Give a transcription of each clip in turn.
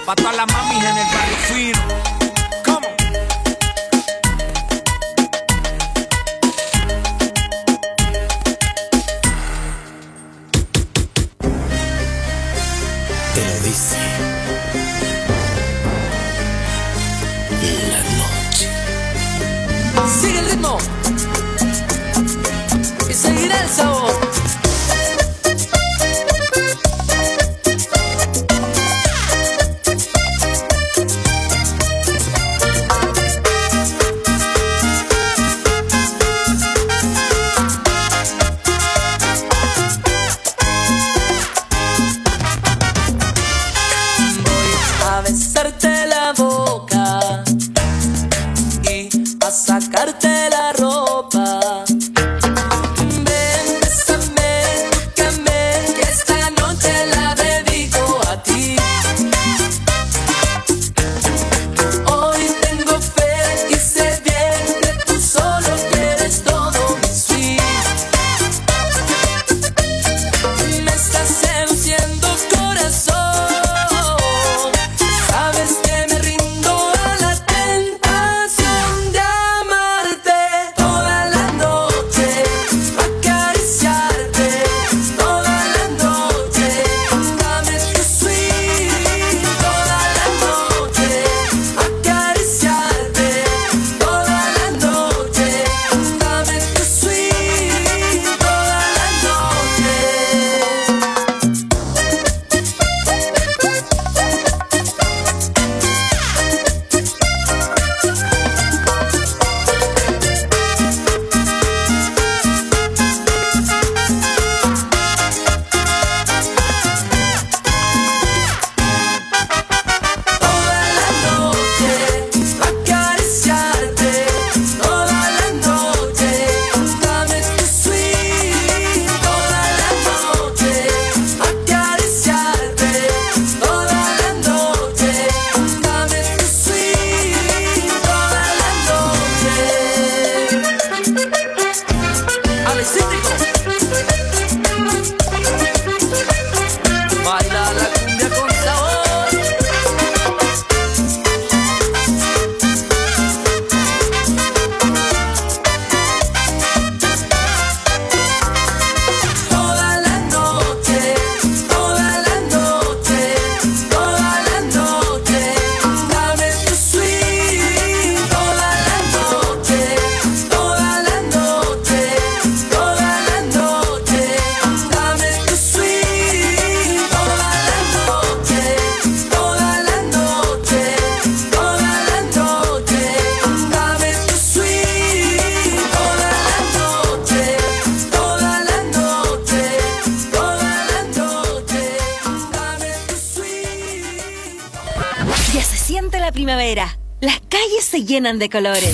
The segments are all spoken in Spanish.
Pa' todas las mamis en el barrio fino. ¿Cómo? Te lo dice la noche. Sigue el ritmo y seguirá el sabor. Besarte la boca y a sacarte la ropa. Ven, bésame, tócame, que esta noche la dedico a ti. Hoy tengo fe y sé bien que tú solo quieres todo mi sweet. Me estás seduciendo, corazón. Primavera. Las calles se llenan de colores.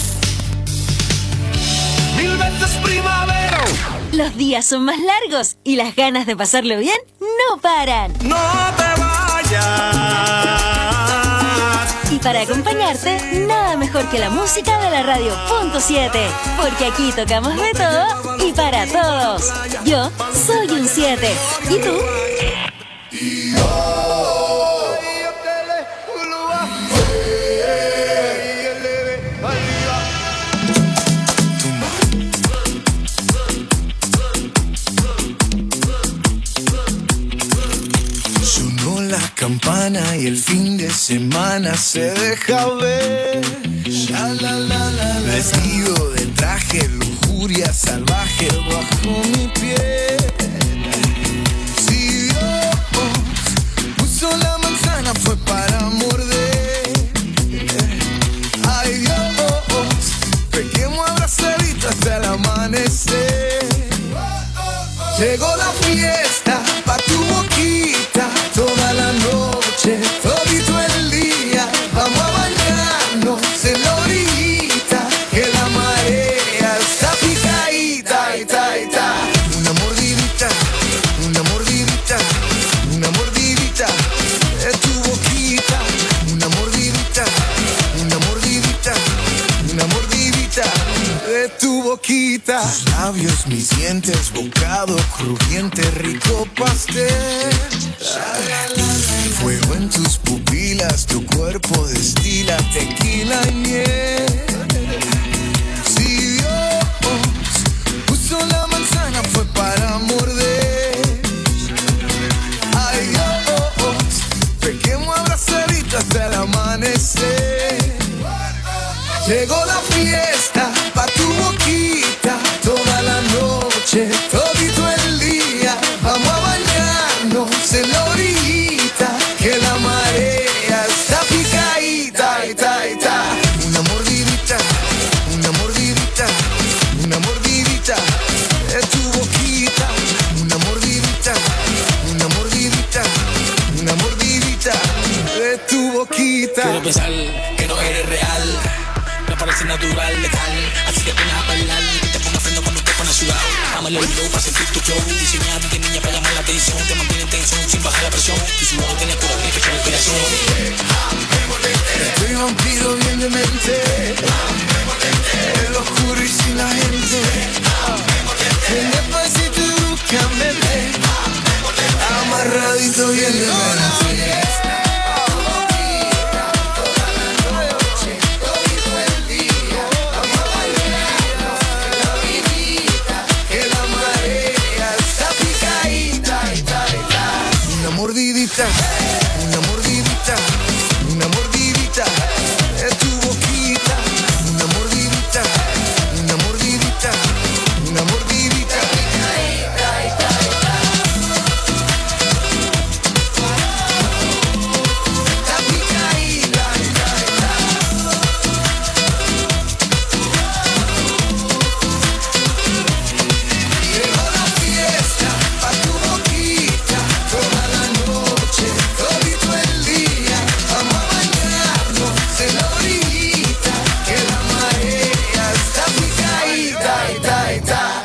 Mil veces primavera. Los días son más largos y las ganas de pasarlo bien no paran. No te vayas. Y para acompañarte, nada mejor que la música de la radio Punto 7. Porque aquí tocamos de todo y para todos. Yo soy un 7. ¿Y tú? Campana y el fin de semana se deja ver. Vestido de traje, lujuria salvaje bajo mi piel. Si Dios puso la manzana fue para morder. Ay Dios, pequemos abrazaditos hasta el amanecer. Llegó la fiesta pa' tu boquita, toda la noche, todito el día. Vamos a bañarnos en la orillita, que la marea está picadita, ita, ita. Una mordidita, una mordidita, una mordidita de tu boquita. Una mordidita, una mordidita, una mordidita de tu boquita. Tus labios, mis dientes, bocado crujiente, rico pastel. Fuego en tus pupilas, tu cuerpo destila tequila y miel. Si Dios puso la manzana fue para morder. Ay Dios, pequemos abrazaditos hasta el amanecer. Llegó la fiesta pa' tu boquita, toda la noche, todito el día. Vamos a bañarnos en la orillita, que la marea está picadita, ita, ita. Una mordidita, una mordidita, una mordidita de tu boquita. Una mordidita, una mordidita, una mordidita de tu boquita. Quiero pensar que no eres real, me parece natural, letal. Así que pones a bailar y te pongas freno cuando te pones sudado. Ámale el flow para sentir tu flow, diseñado de niña para llamar la atención. Te mantiene en tensión sin bajar la presión, tu sudor tiene cura y fecha de respiración. Estoy vampiro bien de mente, en lo oscuro y sin la gente. En despacito y bruscamente, amarradito bien de mente. Mordidita, una mordidita, una mordidita de tu boquita. Una mordidita, una mordidita, una mordidita. La picadita. Llegó la fiesta pa' tu boquita, toda la noche, todito el día. Vamos a bañarnos en la orillita, que la marea está picadita, ita, ita.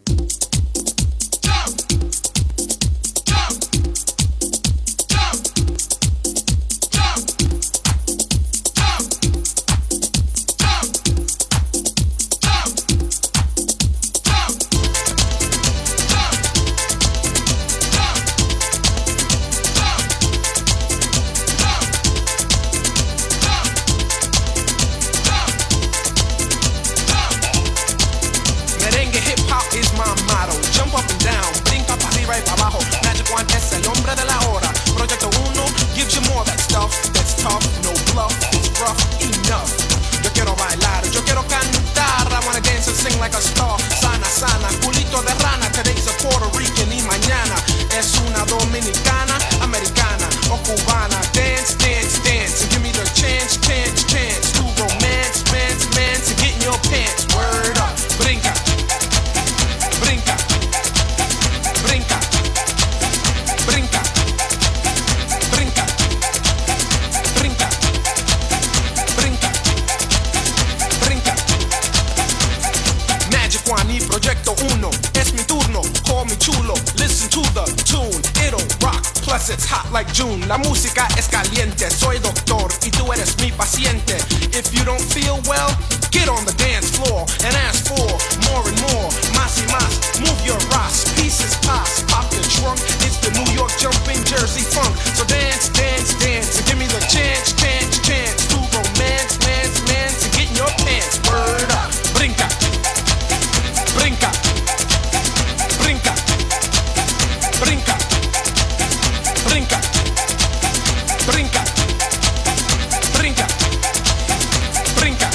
Merengue hip hop is my motto. Jump up and down, brinca para arriba y para abajo. Magic One es el hombre de la hora. Proyecto 1 gives you more that stuff that's tough, no bluff, it's rough enough. Yo quiero bailar, yo quiero cantar. I wanna dance and sing like a star. Sana, sana, culito de rana. Today's a Puerto Rican y mañana es una dominicana, americana o cubana. Dance, dance, dance, and give me the chance, chance, chance to romance, mance, mance, and get in your pants. Word up, brinca. Brinca, brinca, brinca, brinca, brinca, brinca, brinca. Magic One y Proyecto 1, es mi turno, call me chulo. Listen to the tune, it'll rock, plus it's hot like June. La música es caliente, soy doctor y tú eres mi paciente. If you don't feel well, get on the dance floor and ask for more and more. Más y más, move your ass, pieces pass, pop your trunk. It's the New York jumping Jersey funk. So dance, dance, dance, and give me the chance, chance, chance to romance, mance, mance, and get in your pants. Word up, brinca, brinca, brinca, brinca, brinca, brinca, brinca, brinca.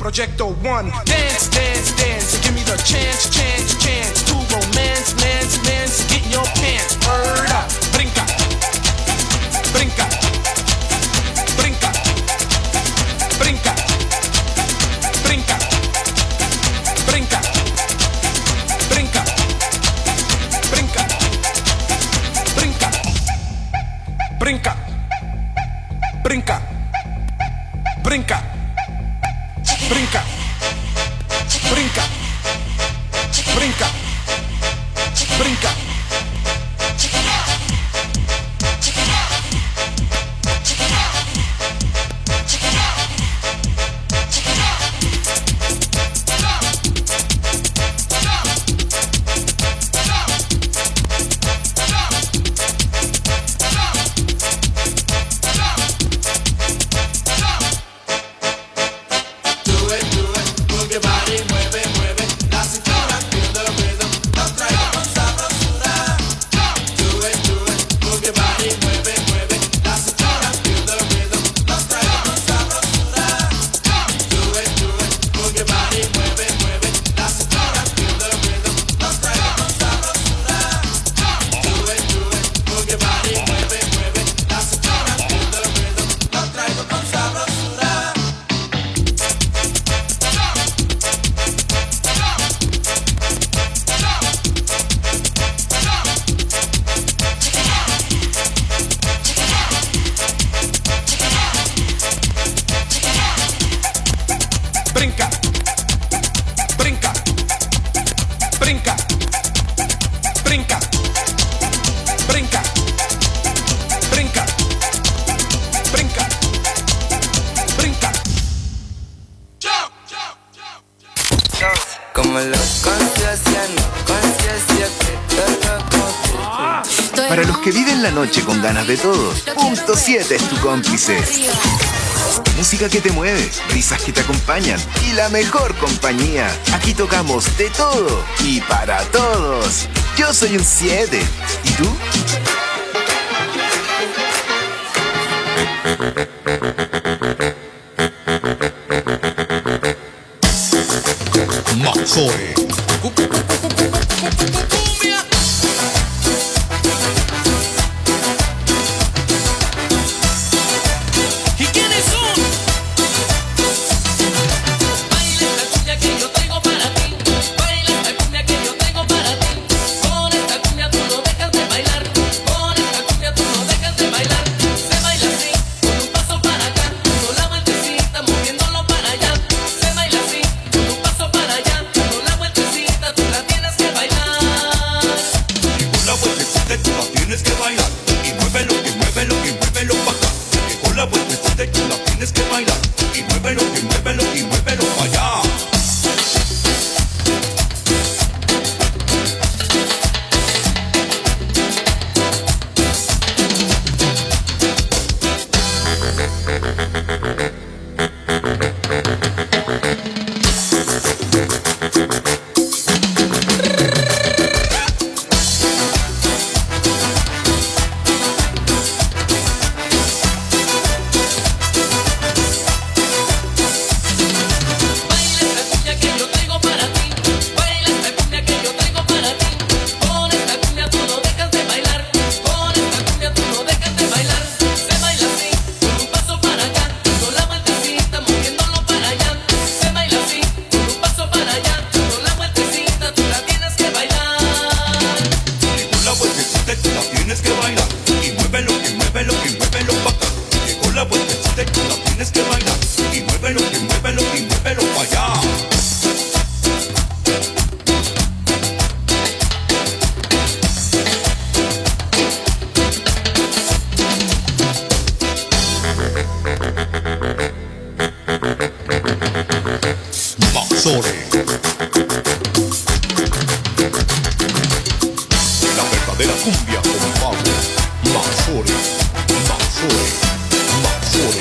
Projecto One. Dance, dance, dance, give me the chance, chance, chance to romance, lance, lance, get in your pants. Word up, brinca, brinca, brinca, brinca, brinca, brinca, brinca, brinca, brinca, brinca, brinca, brinca, brinca, brinca, brinca, brinca. Como los conciencia, no conciencia que te loco. Para los que viven la noche con ganas de todo, Punto 7 es tu cómplice. Música que te mueve, risas que te acompañan y la mejor compañía. Aquí tocamos de todo y para todos. Yo soy un 7. ¿Y tú? Maxore. ¿Y quiénes son? Baila esta cumbia que yo tengo para ti. Baila esta cumbia que yo tengo para ti. Con esta cumbia tú no dejas de bailar. Con esta cumbia tú no dejas de bailar. Se baila así, con un paso para acá, dando la vueltecita, moviéndolo para allá. Se baila así, con un paso para allá, dando la vueltecita, tú la tienes que bailar. Y con la vueltecita tú la tienes que bailar. Y muévelo, y muévelo, y muévelo para acá. Y con la vueltecita tú la tienes que bailar. Y muévelo, y muévelo, y muévelo para allá. Baila esta cumbia que yo tengo para ti. Baila esta cumbia que yo tengo para ti. Con esta cumbia tú no dejas de bailar. Con esta cumbia tú no dejas de bailar. Se baila así, con un paso para acá, dando la vueltecita, moviéndolo para allá. Se baila así, con un paso para allá, dando la vueltecita, tú la tienes que bailar. Y con la vueltecita tú la tienes que bailar. Y muévelo, y muévelo, y muévelo para acá. Y con la vueltecita tú la tienes que bailar. Y muévelo, y muévelo, y muévelo para allá. Maxore. La verdadera cumbia con Pablo. Maxore. Maxore. Maxore.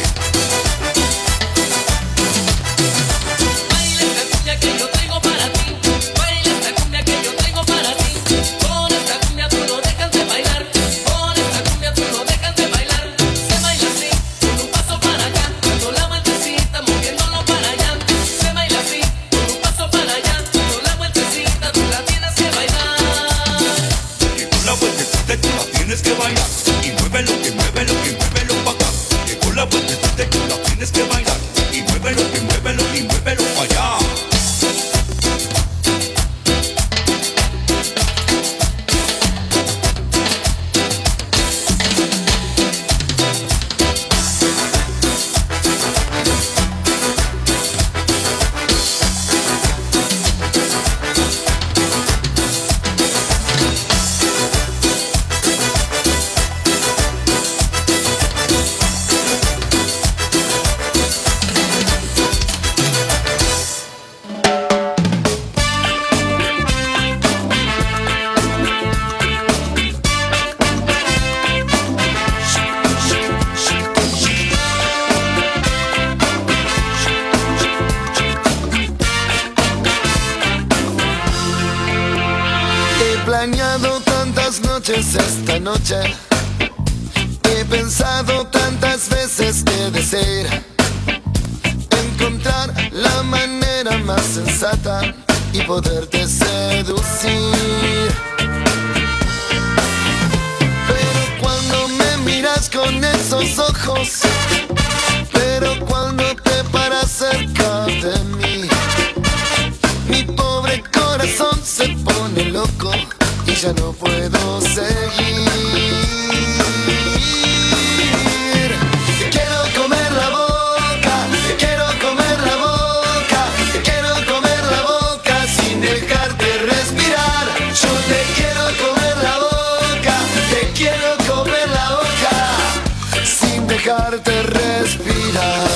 Baila esta cumbia que yo tengo para ti. Baila esta cumbia que yo tengo para ti. Con esta cumbia tú no dejas de bailar. Con esta cumbia tú no dejas de bailar. Se baila así, con un paso para acá, dando la vueltecita, moviéndolo para allá. Se baila y muévelo, que muévelo, que muévelo pa' acá. Llegó la vueltecita y tú la tienes que bailar. Y muévelo, que muévelo, y muévelo pa' allá. Esta noche he pensado tantas veces que desear encontrar la manera más sensata y poderte seducir. Pero cuando me miras con esos ojos, pero cuando te paras cerca de mí, mi pobre corazón se pone loco y ya no puedo seguir. Te quiero comer la boca, te quiero comer la boca, te quiero comer la boca sin dejarte respirar. Yo te quiero comer la boca, te quiero comer la boca sin dejarte respirar.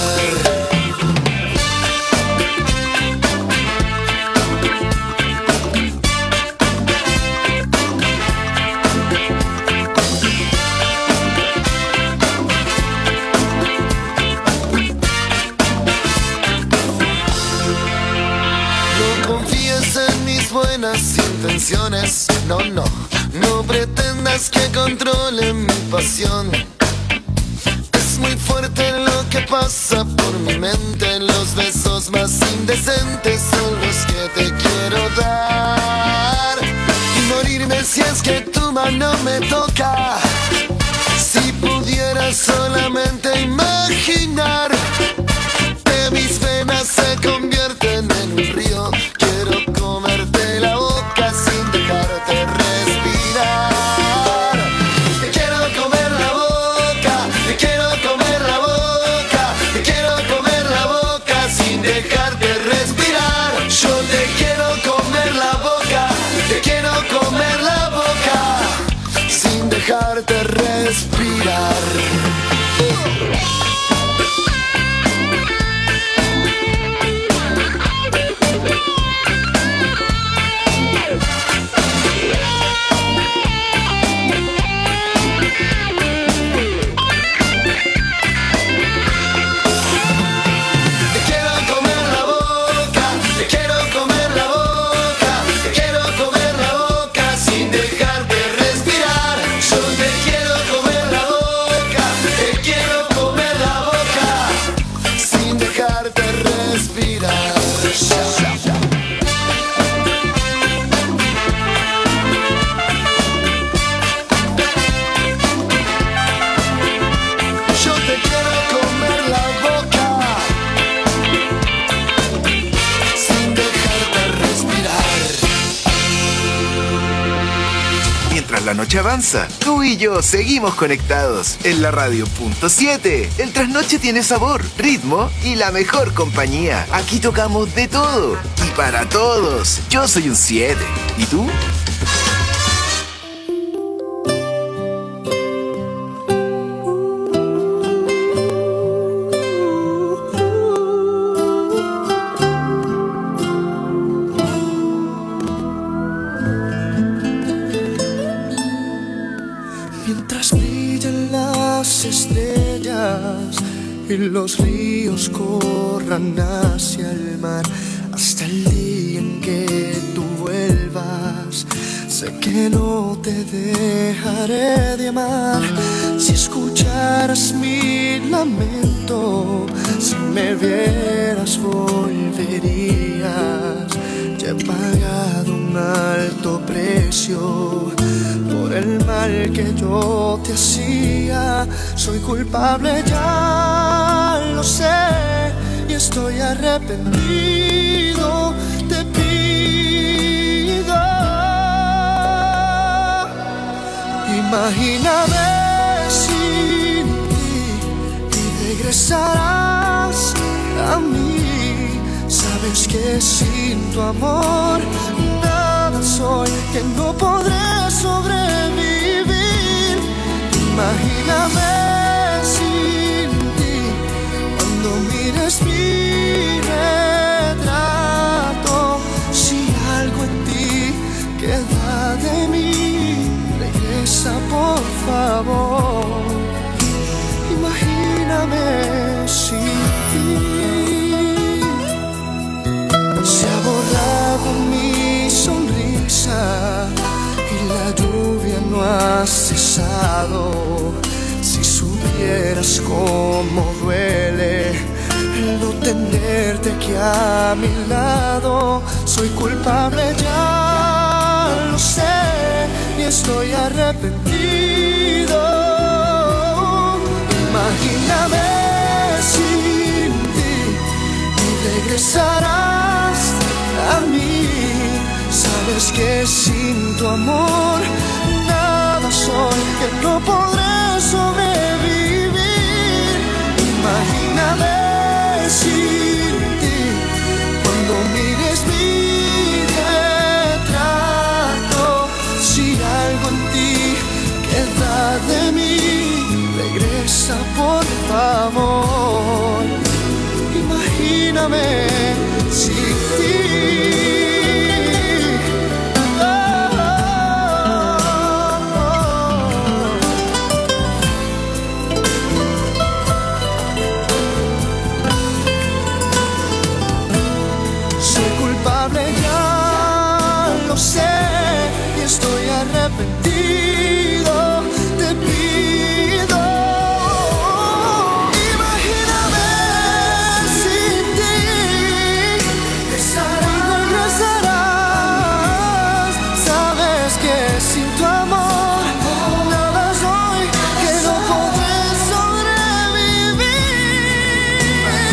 Intenciones, no, no, no pretendas que controle mi pasión. Es muy fuerte lo que pasa por mi mente. Los besos más indecentes son los que te quiero dar y morirme si es que tu mano me toca. Si pudiera solamente imaginar que mis venas se convierten en un río, quiero comerte la boca sin dejarte respirar. Te quiero comer la boca, te quiero comer la boca, te quiero comer la boca sin dejarte respirar. Yo te quiero comer la boca, te quiero comer la boca sin dejarte respirar. La noche avanza, tú y yo seguimos conectados en la radio.7. El trasnoche tiene sabor, ritmo y la mejor compañía. Aquí tocamos de todo y para todos. Yo soy un 7. ¿Y tú? Y los ríos corran hacia el mar hasta el día en que tú vuelvas. Sé que no te dejaré de amar. Si escucharas mi lamento, si me vieras volverías. Ya he pagado un alto precio por por el mal que yo te hacía. Soy culpable, ya lo sé, y estoy arrepentido. Te pido, imagíname sin ti y regresarás a mí. Sabes que sin tu amor nada soy, que no podré sobrevivir. Imagíname sin ti, cuando mires mi retrato. Si algo en ti queda de mí, regresa por favor. Imagíname sin ti. Se ha borrado mi sonrisa y la lluvia no ha cesado. Si supieras cómo duele el no tenerte aquí a mi lado. Soy culpable, ya lo sé, y estoy arrepentido. Imagíname sin ti y regresarás a mí. Sabes que sin tu amor nada soy, que no podré sobrevivir. Imagíname sin ti, cuando mires mi retrato. Si algo en ti queda de mí, regresa por favor. Imagíname sin ti. Soy culpable, ya lo sé, y estoy arrepentido. Te pido, imagíname sin ti. Regresarás. Sabes que sin tu amor nada soy, que no podré sobrevivir.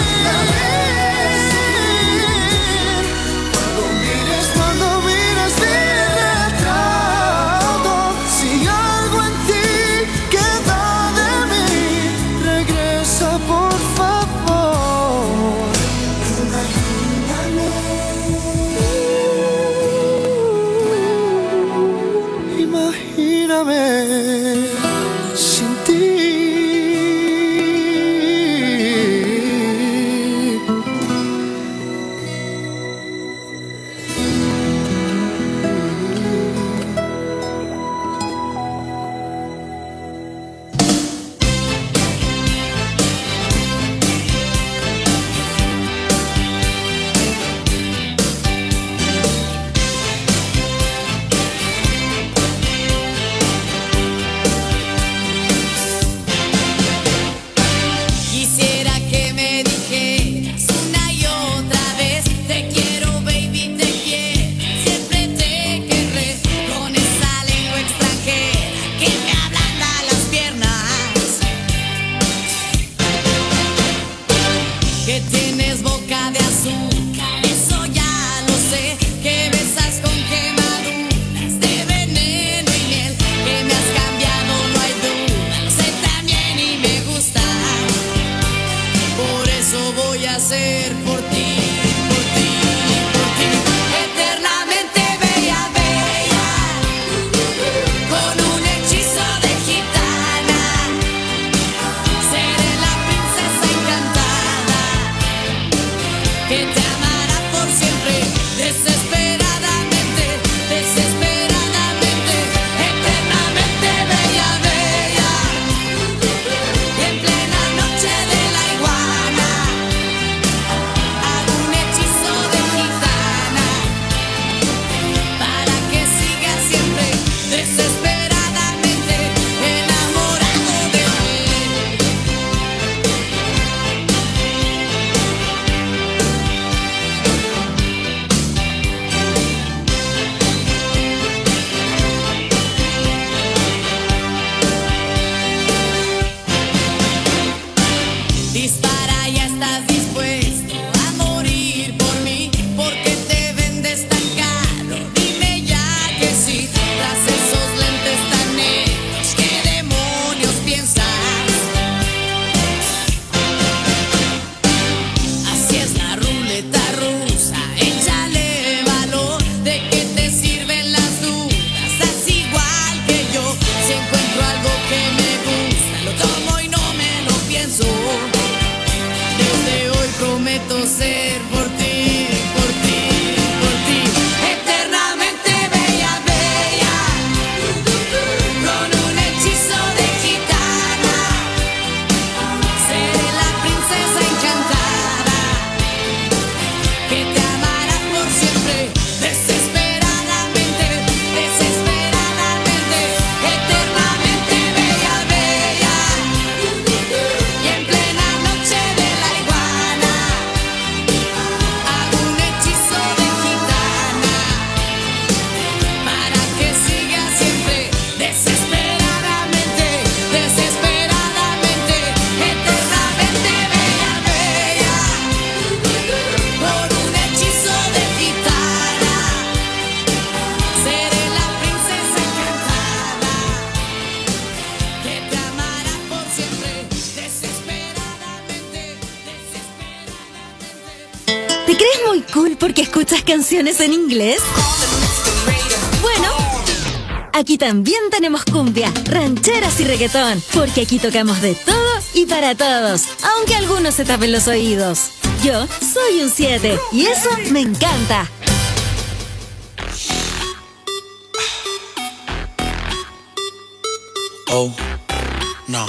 Cuando mires mi retrato, si algo en ti queda de mí, regresa por favor. Imagíname sin ti. Quisiera que me dijeras una y otra vez: te quiero, baby, te quiero, siempre te querré. Con esa lengua extranjera que me ablanda las piernas, que tienes boca de azúcar, eso ya lo sé. Que besas con quemaduras de veneno y miel, que me has cambiado, no hay duda, lo sé también y me gusta. Por eso voy a hacer por ti, por ti, por ti, eternamente bella, bella, con un hechizo de gitana. Seré la princesa encantada, que te amará por siempre, desesperadamente, desesperadamente, eternamente bella, bella, en plena noche de la iguana. ¿Te crees muy cool porque escuchas canciones en inglés? Bueno, aquí también tenemos cumbia, rancheras y reggaetón, porque aquí tocamos de todo y para todos, aunque algunos se tapen los oídos. Yo soy un 7 y eso me encanta. Oh, no.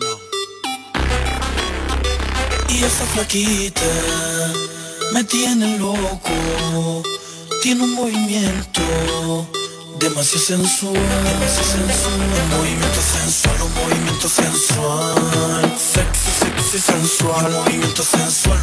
Y esa flaquita me tiene loco, tiene un movimiento demasiado sensual, un movimiento sensual, sexy, sensual, un movimiento sensual,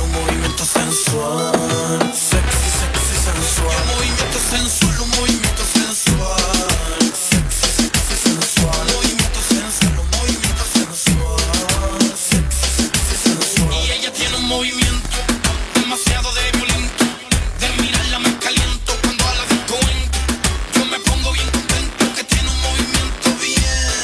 sexy, sensual, un movimiento sensual, un movimiento sensual, sexy, sensual, un movimiento sensual, un movimiento sensual, sexy, sensual. Y ella tiene un movimiento demasiado violento, de mirarla me caliento cuando a la disco entro. Yo me pongo bien contento que tiene un movimiento bien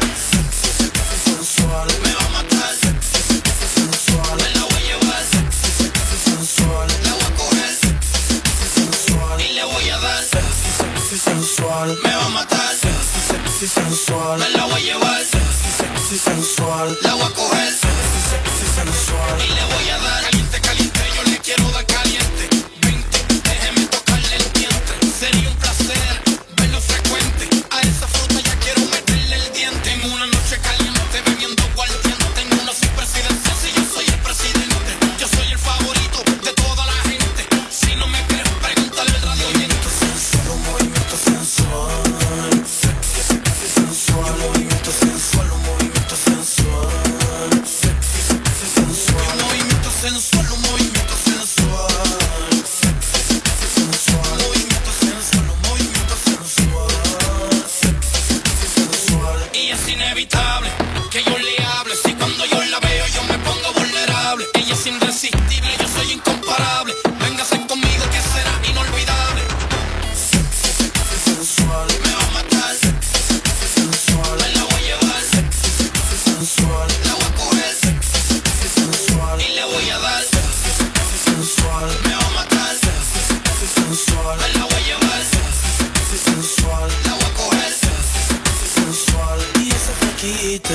sexy, sensual. Me va a matar, sexy, sensual. Me la voy a llevar, sexy, sensual. La voy a coger, sexy, sensual. Y le voy a dar, sexy, sensual. Me va a matar, sexy, sensual. Me la voy a llevar, sexy, sensual. La voy a coger, sexy, sensual. Y le voy a dar caliente, caliente. Yo le quiero dar caliente. 20, déjeme tocarle el diente. Sería un placer verlo frecuente. A esa fruta ya quiero meterle el diente. En una noche caliente, bebiendo aguardiente. En una sin presidencia, si yo soy el presidente. Yo soy el favorito de toda la gente. Si no me crees, pregúntale al radio. Movimiento sensual, sexy, sensual. Movimiento sensual, un movimiento sensual, sexy, sensual. Un movimiento sensual, un movimiento sensual, sexy, sensual. Movimiento sensual, un movimiento sensual, sexy, sensual. Y es inevitable que yo le hable. Si cuando yo la veo yo me pongo vulnerable. Ella es irresistible, yo soy incomparable. Véngase conmigo que será inolvidable. Sexy, sensual. Me va a matar, sexy, sensual. Me la voy a llevar, sexy, sensual. La voy a coger, sexy, sensual. Y le voy a dar, sexy, sensual. Me va a matar, sexy, sensual. Me la voy a llevar, sexy, sensual. La voy a coger, sexy, sensual. Y esa flaquita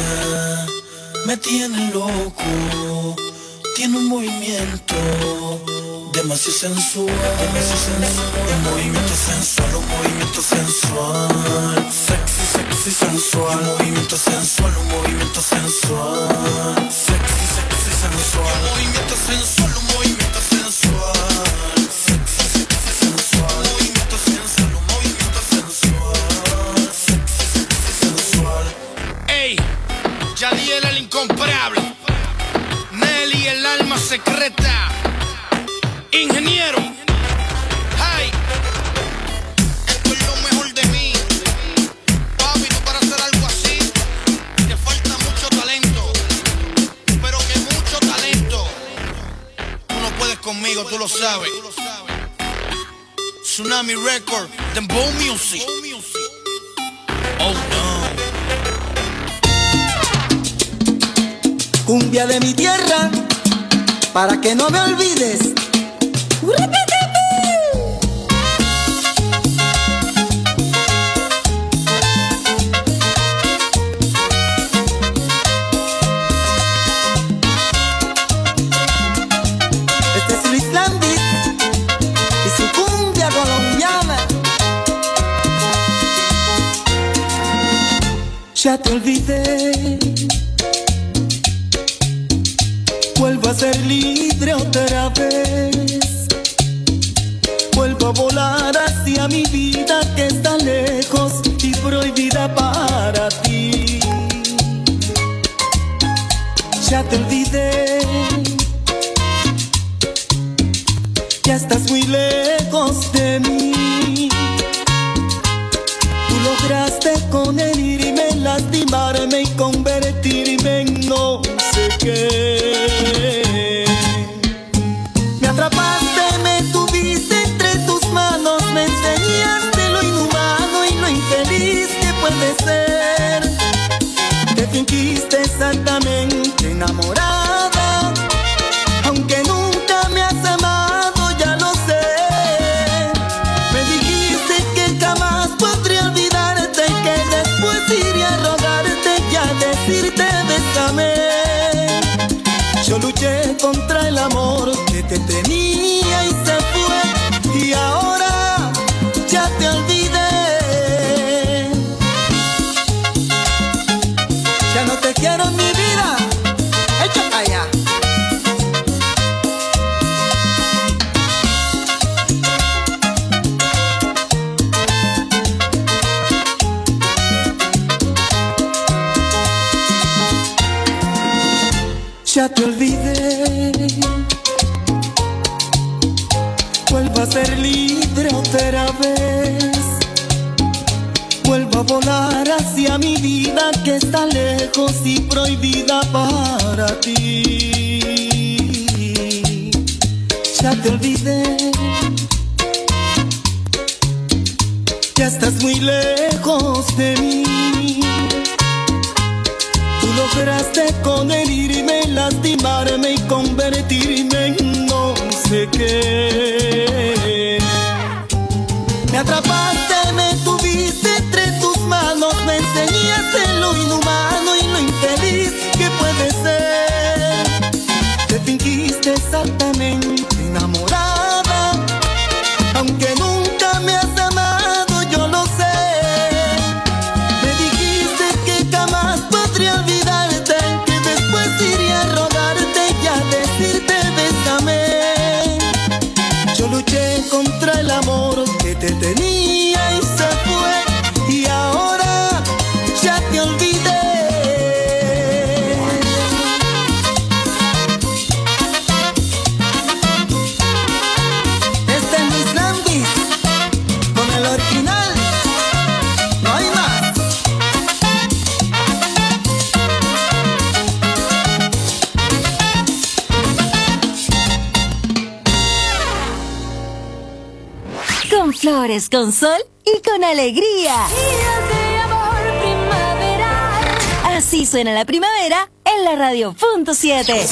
me tiene loco, tiene un movimiento demasiado sensual, un movimiento sensual, sexy, sensual, un movimiento sensual, sexy, sensual, un movimiento sensual, un movimiento sensual, sexy, sensual, un movimiento sensual, un movimiento sensual, sexy, sensual. Ey, Yadiel el incomparable, Nelly el alma secreta, ingeniero. Hey, esto es lo mejor de mí. Papi, tú para hacer algo así te falta mucho talento, pero que mucho talento. Tú no puedes conmigo, tú lo sabes. Tsunami Record, Dembow Music. Oh no. Cumbia de mi tierra, para que no me olvides. Este es Luis Landis y su cumbia colombiana. Ya te olvidé, vuelvo a ser libre otra vez. Vuelvo a volar hacia mi vida que está lejos y prohibida para ti. Ya te olvidé, ya estás muy lejos de mí. Tú lograste con herirme, lastimarme y convertirme en no sé qué. Me atrapaste, me tuviste entre tus manos, me enseñaste lo inhumano y lo infeliz que puede ser. Te fingiste exactamente enamorada, aunque nunca me has amado, ya mi vida. Echa para allá. Ya te olvidé, vuelvo a ser libre otra vez, vuelvo a volar hacia mi vida que está lejos y prohibida para ti. Ya te olvidé, ya estás muy lejos de mí. Tú lograste con herirme, lastimarme y convertirme en no sé qué. Me atrapaste, me tuviste entre tus manos, me enseñaste lo inhumano y lo infeliz que puede ser. Te fingiste exactamente enamorada, aunque nunca me has amado, yo lo sé. Me dijiste que jamás podría olvidarte, que después iría a rogarte y a decirte bésame. Yo luché contra el amor que te tenía y se fue, y ahora ya te olvidé. Este es Luis Landis con el original, no hay más. Con flores, con sol y con alegría. Así suena la primavera en la radio.7.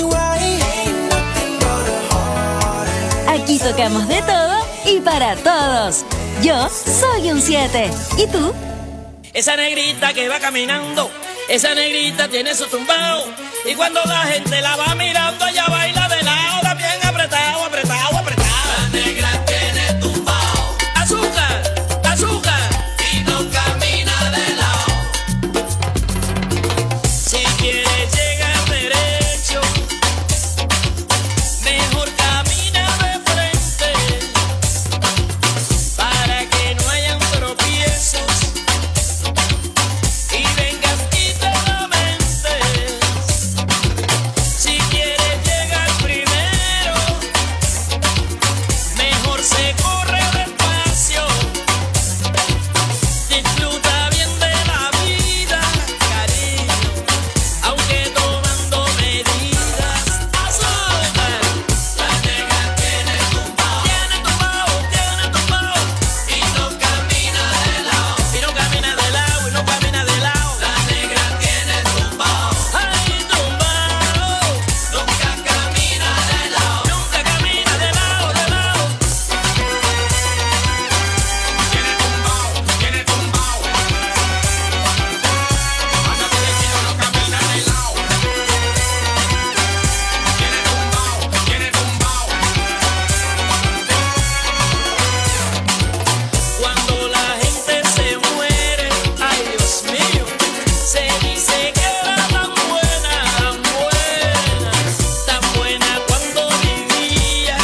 Aquí tocamos de todo y para todos. Yo soy un 7. ¿Y tú? Esa negrita que va caminando, esa negrita tiene su tumbao. Y cuando la gente la va mirando, ella baila de lado, bien apretado, apretado, apretado. La negra tiene tumbao. Azúcar, azúcar. Y no camina de lado. Si quieres llegar derecho, mejor camina de frente, para que no hayan tropiezos y vengas y te lamentes. Si quieres llegar primero, mejor se corre despacio. Disfruta bien de la vida, cariño, aunque tomando medidas. Azúcar, la negra tiene tumbao, tiene tumbao, tiene tumbao. Y no camina de lado, y no camina de lado, y no camina de lado. La negra tiene tumbao, ay tumbao. Nunca camina de lado, nunca camina de lado, de lado. Tiene tumbao, tiene tumbao. Anda derechito, no camina de lado. Tiene tumbao, tiene tumbao. Cuando la gente se muere, ay Dios mío, se dice que era tan buena, tan buena cuando vivía,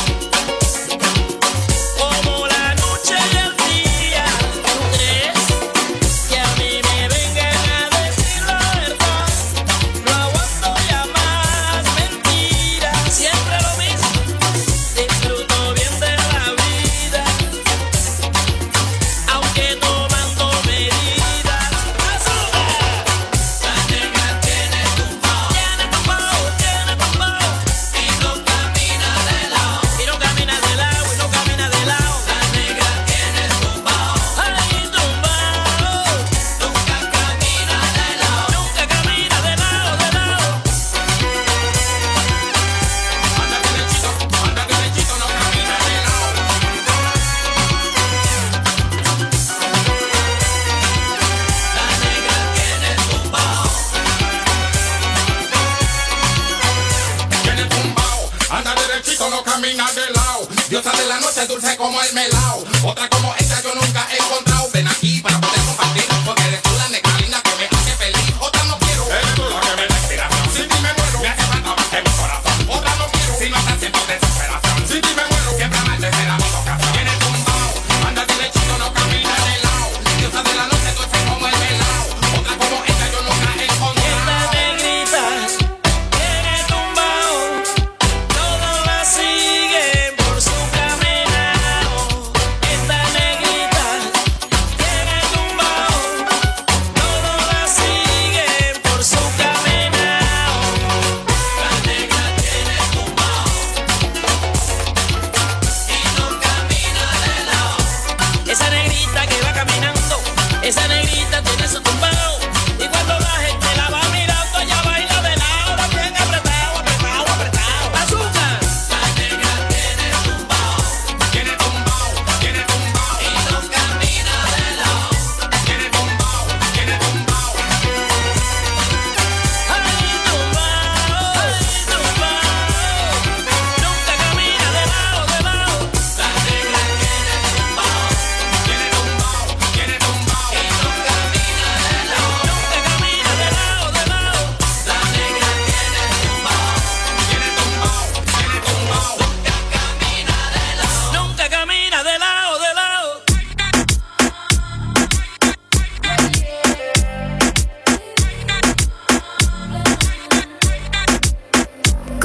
como la noche y el día. ¿Tú crees que a mí me vengan a decir la verdad? No aguanto ya más mentiras, siempre lo mismo. Disfruto bien de la vida, aunque tomando medidas. Azúcar, la negra tiene tumbao, tiene tumbao, tiene tumbao. Y no camina de lado, y no camina de lado, y no camina de lado. La negra tiene tumbao, ay tumbao. Nunca camina de lado, nunca camina de lado, de lado. Anda derechito, no camina de lado. La negra tiene tumbao, tiene tumbao. Anda derechito, no camina de lado. Diosa de la noche, dulce como el melao. Otra como esta yo nunca he encontrado. Ven aquí para poder compartir, porque eres tú la negra linda que me hace feliz. Otra no quiero, eres tú la que me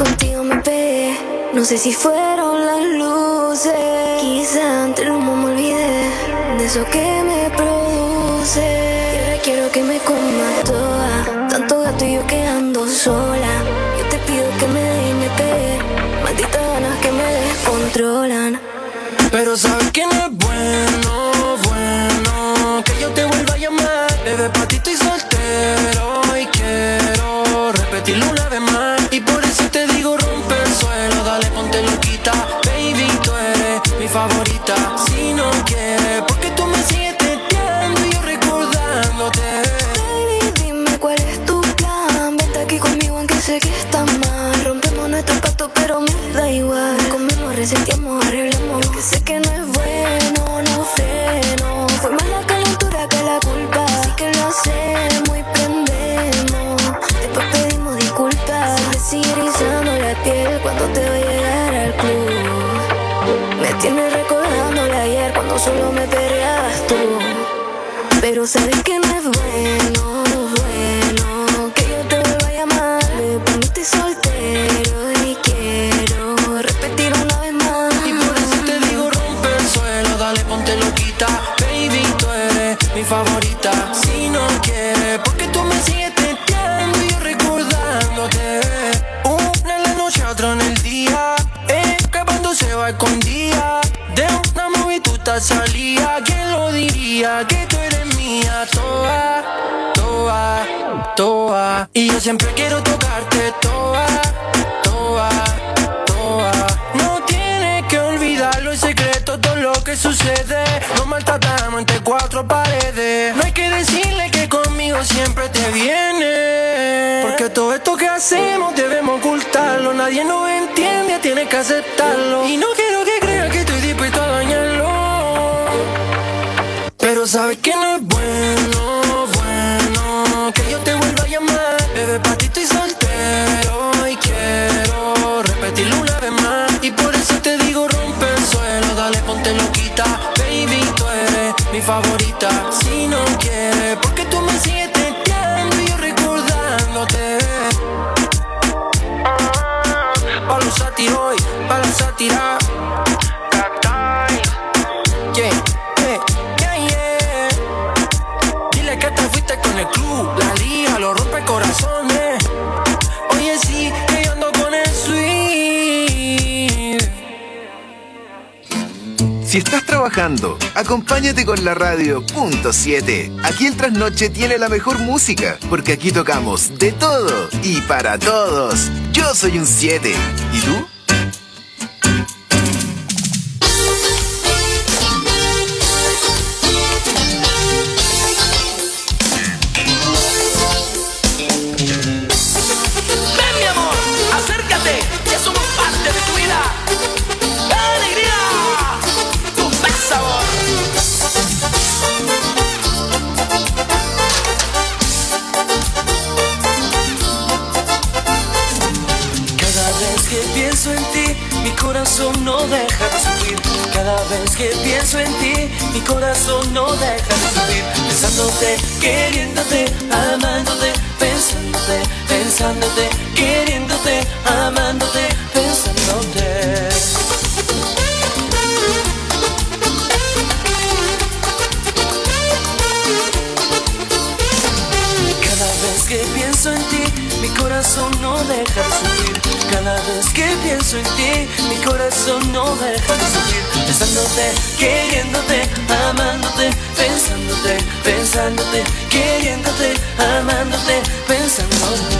contigo me pegué. No sé si fueron las luces, quizá entre el humo me olvidé de eso que me produce. Y ahora quiero que me comas toda, tanto gato y yo quedando sola. Yo te pido que me des y me pegue, malditas ganas que me descontrolan. Pero sabes que no es bueno que yo te vuelva a llamar. Bebé, pa' ti estoy soltero y quiero repetirlo una vez más. Y por eso te digo rompe el suelo, dale ponte loquita. Baby, tú eres mi favorita. Si no quieres, porque tú me sigues teteando y yo recordándote. Baby, dime cuál es tu plan. Vente aquí conmigo aunque sé que está mal. Rompemos nuestro pacto pero me da igual. Comemos, resentimos, arreglamos. Que sé que no es bueno, no freno. Fue más la calentura que la culpa. Así que lo hacemos y prendemos. Después pedimos disculpas. Me sigue erizando la piel cuando te voy a llegar al club. Me tienes recordando ayer cuando solo me perreabas tú. Pero sabes que no es bueno que yo te vuelva a llamar. Para mí estoy soltero y quiero repetir una vez más. Y por eso te digo rompe el suelo, dale ponte loquita. Baby, tú eres mi favorita. Si no quieres, porque tú me sigues teteando y yo recordándote. Una en la noche, otra en el día, escapando se va escondida. De una movie tú estás salida. ¿Quién lo diría? Que tú eres mía, toda, toda, toda. Y yo siempre quiero tocarte toda, toda, toda. No tienes que olvidarlo, el secreto, todo lo que sucede. Nos maltratamos entre cuatro paredes. No hay que decirle que conmigo siempre te viene, porque todo esto que hacemos debemos ocultarlo. Nadie nos entiende, tienes que aceptarlo. Y no quiero que creas que estoy dispuesto a dañarlo. Pero sabes que no es bueno que yo te vuelva a llamar. Bebé, pa' ti estoy soltero y quiero repetirlo una vez más. Y por eso te digo rompe el suelo, dale ponte loquita. Baby, tú eres mi favorita. Si no quieres, porque tú me sigues teteando y yo recordándote. Pa' los sátiros, pa' la sátira. Dile que te fuiste con el club, la liga, lo rompe corazones. Oye, sí, que yo ando con el sweet. Si estás trabajando, acompáñate con la radio Punto 7. Aquí el Trasnoche tiene la mejor música, porque aquí tocamos de todo y para todos. Yo soy un 7. ¿Y tú? Ven mi amor, acércate, ya somos parte de tu vida. ¡Alegría! Tu más sabor. Cada vez que pienso en ti, mi corazón no deja de subir. Cada vez que pienso en ti, mi corazón no deja de subir. Pensándote, queriéndote, amándote, pensándote, pensándote, queriéndote, amándote, pensándote. Cada vez que pienso en ti, mi corazón no deja de subir. Cada vez que pienso en ti, mi corazón no deja de subir. Pensándote, queriéndote, amándote, pensándote, pensándote, queriéndote, amándote, pensándote.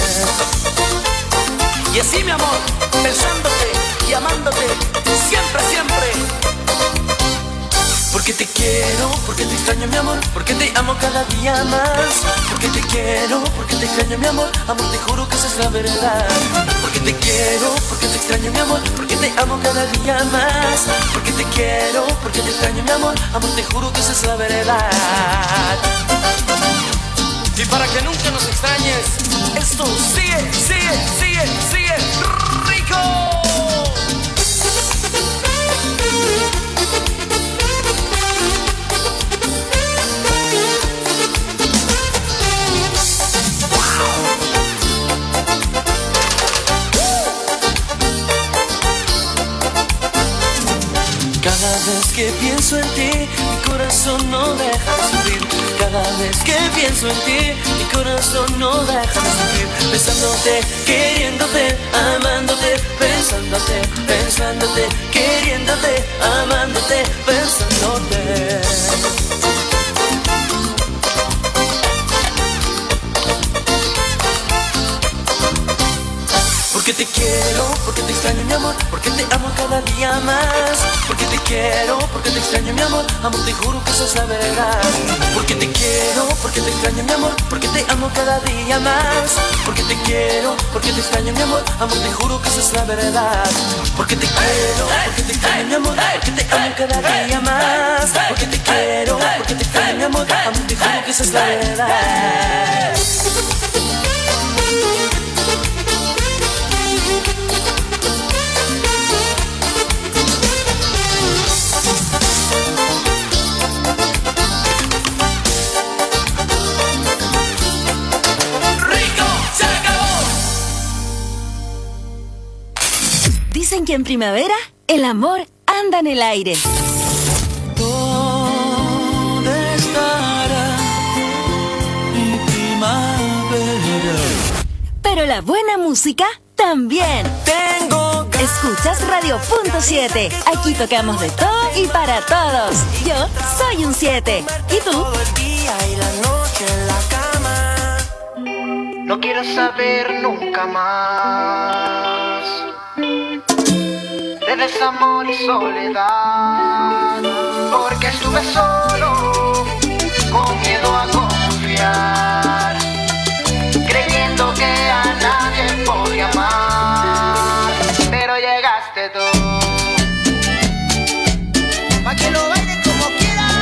Y así mi amor, pensándote y amándote siempre, siempre. Porque te quiero, porque te extraño mi amor, porque te amo cada día más. Porque te quiero, porque te extraño mi amor, amor te juro que esa es la verdad. Porque te quiero, porque te extraño mi amor, porque te amo cada día más. Porque te quiero, porque te extraño mi amor, amor te juro que esa es la verdad. Y para que nunca nos extrañes, esto sigue, sigue, sigue, sigue rico. Cada vez que pienso en ti, mi corazón no deja de sufrir. Cada vez que pienso en ti, mi corazón no deja de sufrir. Besándote, queriéndote, amándote, pensándote, pensándote, queriéndote, amándote, pensándote. Porque te quiero, porque te extraño mi amor, porque te amo cada día más. Porque te quiero, porque te extraño mi amor, amor te juro que eso es la verdad. Porque te quiero, porque te extraño mi amor, porque te amo cada día más. Porque te quiero, porque te extraño mi amor, amor te juro que eso es la verdad. Porque te quiero, porque te extraño mi amor, porque te amo cada día más. Porque te quiero, porque te extraño mi amor, amor te juro que eso es la verdad. Dicen que en primavera el amor anda en el aire. ¿Dónde estará mi primavera? Pero la buena música también. Escuchas Radio.7. Aquí tocamos de todo y para todos. Yo soy un 7. ¿Y tú? Todo el día y la noche en la cama. No quiero saber nunca más de desamor y soledad, porque estuve solo, con miedo a confiar, creyendo que a nadie podía amar, pero llegaste tú, pa' que lo baile como quiera.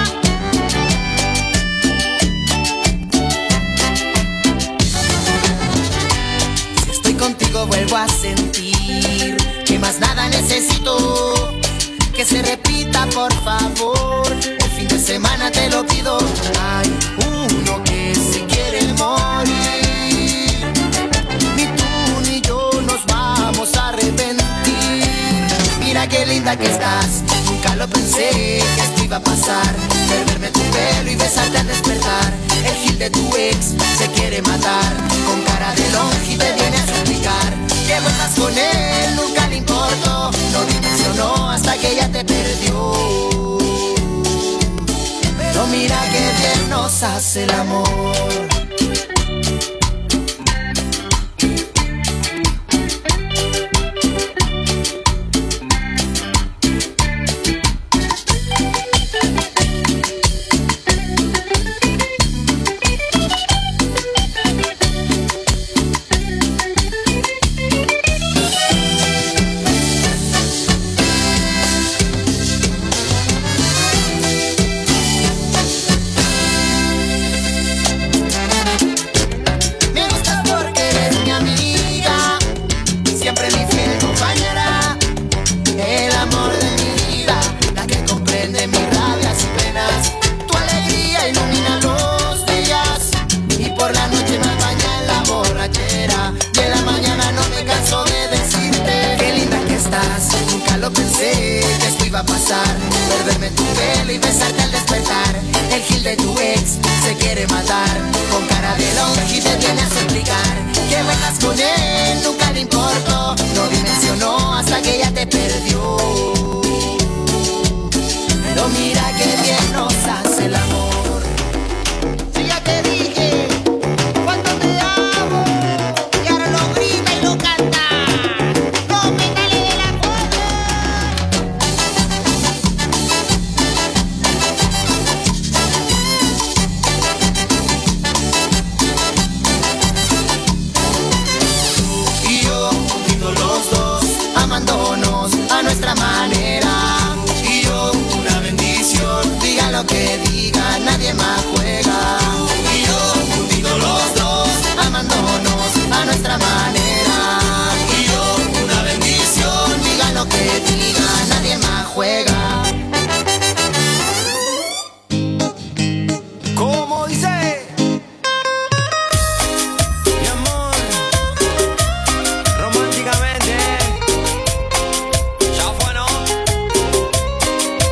Si estoy contigo vuelvo a sentir que más nada necesito, que se repita por favor, el fin de semana te lo pido. Hay uno que se quiere morir, ni tú ni yo nos vamos a arrepentir. Mira qué linda que estás, nunca lo pensé que esto iba a pasar, perderme tu pelo y besarte al despertar. El gil de tu ex se quiere matar, con cara de longe te viene a suplicar que vuelvas con él, nunca le importó, no dimensionó hasta que ella te perdió. Pero mira que bien nos hace el amor. Perderme tu pelo y besarte al despertar. El gil de tu ex se quiere matar, con cara de longe te viene a suplicar que vuelvas con él, nunca le importó, no dimensionó hasta que ella te perdió. Pero mira que bien nos hace el amor. Si ya te dije cuánto te amo, y ahora lo grita y lo canta. No me dale de la amándonos a nuestra manera, y yo una bendición, diga lo que diga, nadie más juega, y yo unidos los dos, amándonos a nuestra manera, y yo una bendición, diga lo que diga, nadie más juega. ¿Cómo dice? Mi amor, románticamente.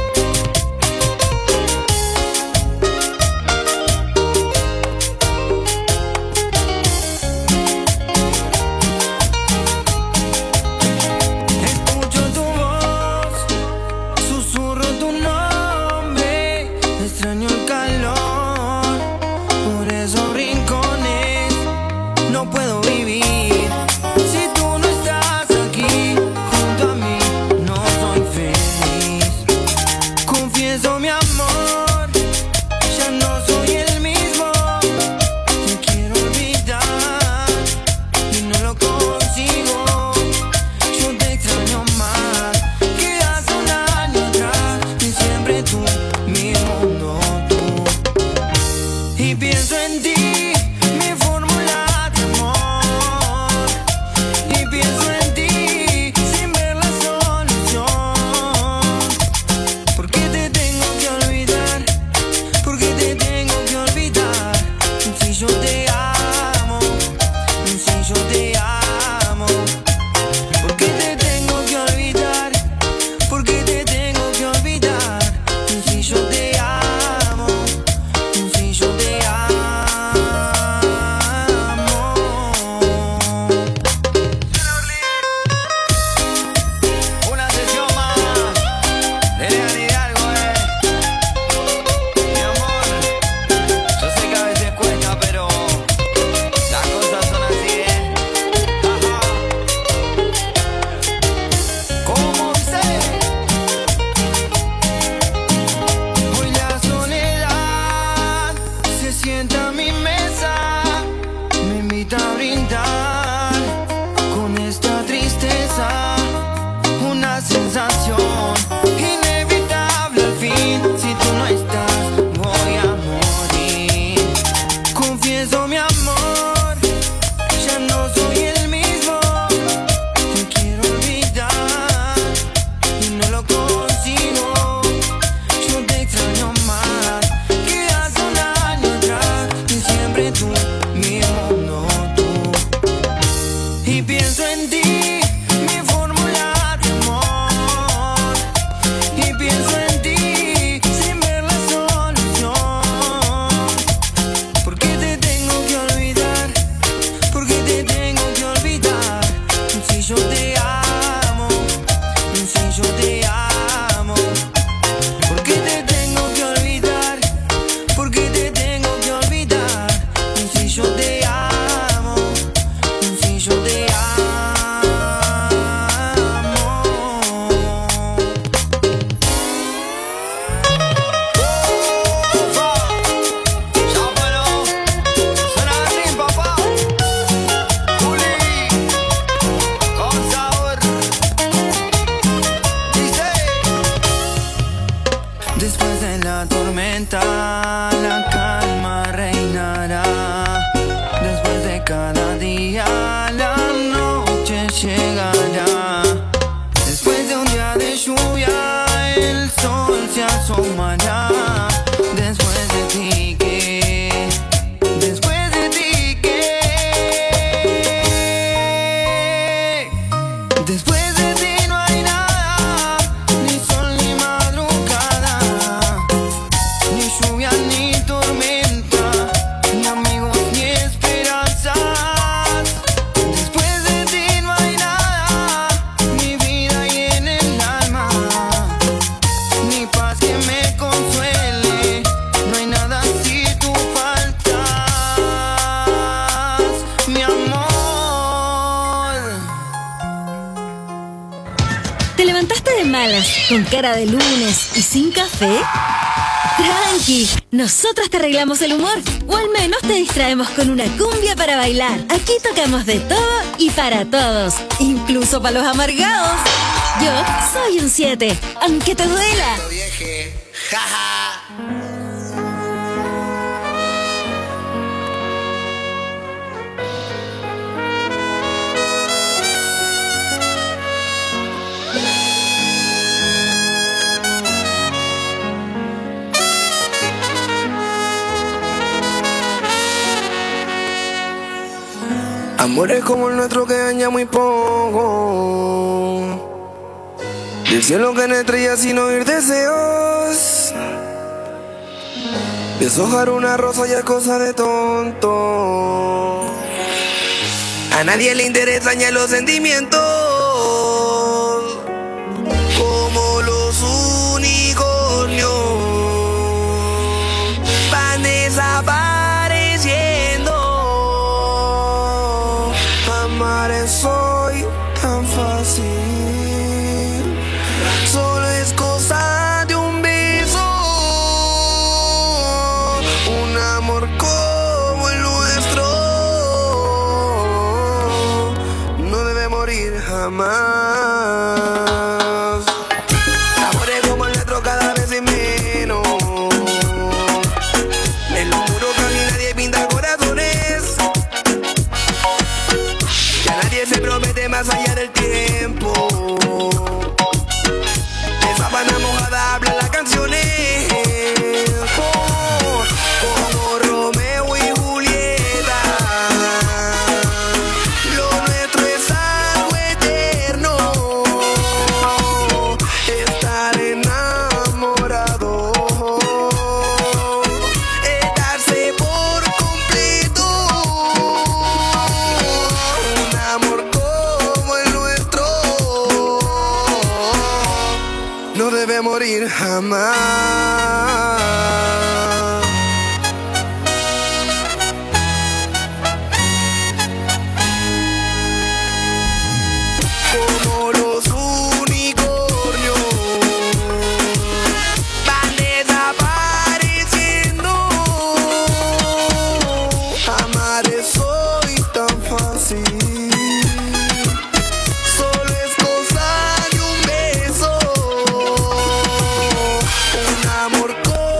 en ti, mi fórmula de amor. Y pienso en ti sin ver la solución. ¿Por qué te tengo que olvidar? ¿Por qué te tengo que olvidar? Si yo te amo, si yo te amo. ¿Por qué te tengo que olvidar? ¿Por qué te tengo que olvidar? Si yo te amo, si yo te amo. Suena así, papá. Juli, con sabor. Dice: después de la tormenta, la calma reinará. Después de cada día, la noche llegará. Después de un día de lluvia, el sol se asomará. Después de ti, ¿qué? Después de ti, ¿qué? Después de ti no hay nada, ni sol ni madrugada, ni lluvia ni tormenta, ni amigos ni esperanzas. Después de ti no hay nada, ni vida y en el alma, ni paz que me consuele. No hay nada si tú faltas, mi amor. ¿Te levantaste de malas, con cara de lunes y sin café? Tranqui, nosotros te arreglamos el humor, o al menos te distraemos con una cumbia para bailar. Aquí tocamos de todo y para todos, incluso para los amargados. Yo soy un 7, aunque te duela. Amores como el nuestro que daña muy poco. Del cielo que no estrellas sin oír deseos. Deshojar una rosa ya es cosa de tonto. A nadie le interesan ya los sentimientos. Como los unicornios van desapareciendo. Amar soy tan fácil. Solo es cosa de un beso. Un amor como el nuestro no debe morir jamás. Amores como el nuestro cada vez es menos. En los muros casi nadie pinta corazones. Ya nadie se promete más allá del tiempo. De sábana mojada hablan las canciones. Como Romeo y Julieta. Lo nuestro es algo eterno. Estar enamorado. Es darse por completo. Un amor como el nuestro no debe morir jamás. Como los unicornios van desapareciendo. Amar es hoy tan fácil. Solo es cosa de un beso. Un amor como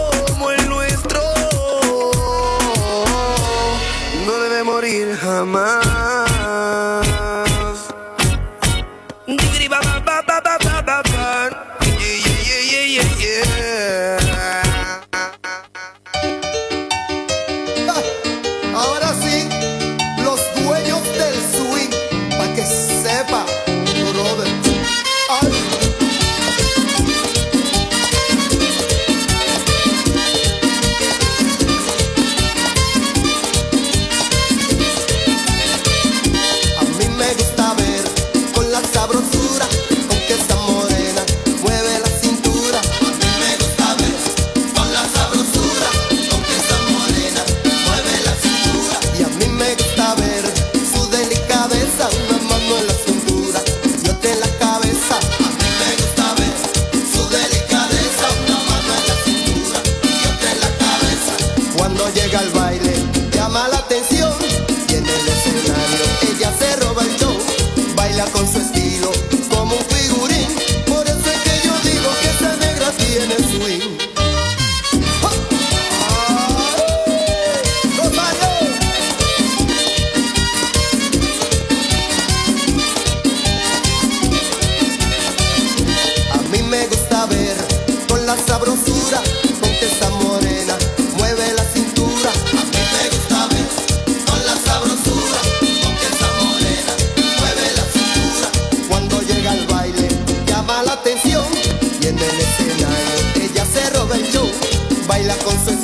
en la cabeza. A mí me gusta ver su delicadeza, una mano en la cintura y otra en la cabeza. Cuando llega al baile llama la atención y en el escenario ella se roba el show. Baila con su estilo como un figurín, por eso es que yo digo que esa negra tiene swing. Ver con la sabrosura con que esa morena mueve la cintura. A mí me gusta ver con la sabrosura con que esa morena mueve la cintura. Cuando llega al baile llama la atención y en el escenario ella se roba el show. Baila con su